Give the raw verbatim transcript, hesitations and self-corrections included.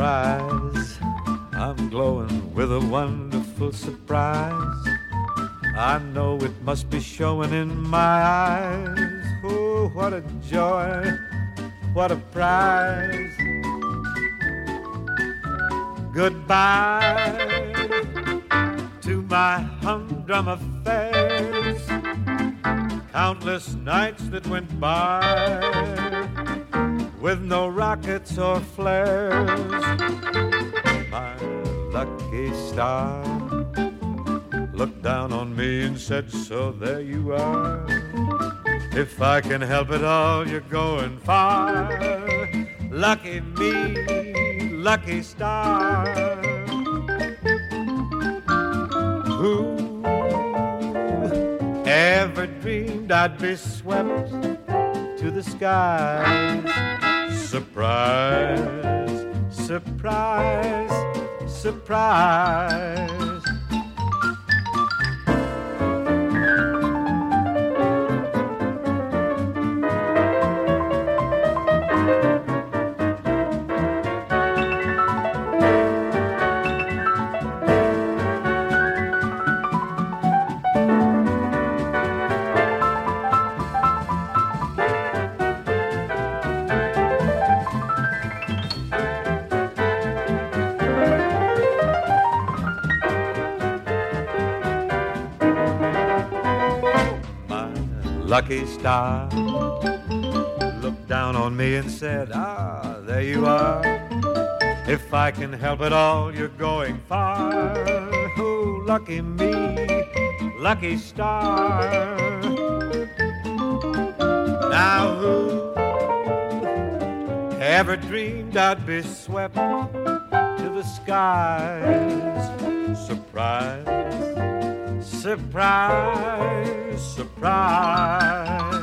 rise. I'm glowing with a wonderful surprise. I know it must be showing in my eyes. Oh, what a joy, what a prize. Goodbye to my humdrum affairs. Countless nights that went by with no rockets or flares. My lucky star looked down on me and said, so there you are. If I can help it all, you're going far. Lucky me, lucky star. Who ever dreamed I'd be swept to the skies? Surprise, surprise, surprise. Lucky star looked down on me and said, ah, there you are. If I can help it all, you're going far. Oh, lucky me, lucky star. Now who ever dreamed I'd be swept to the skies? Surprise, surprise, surprise.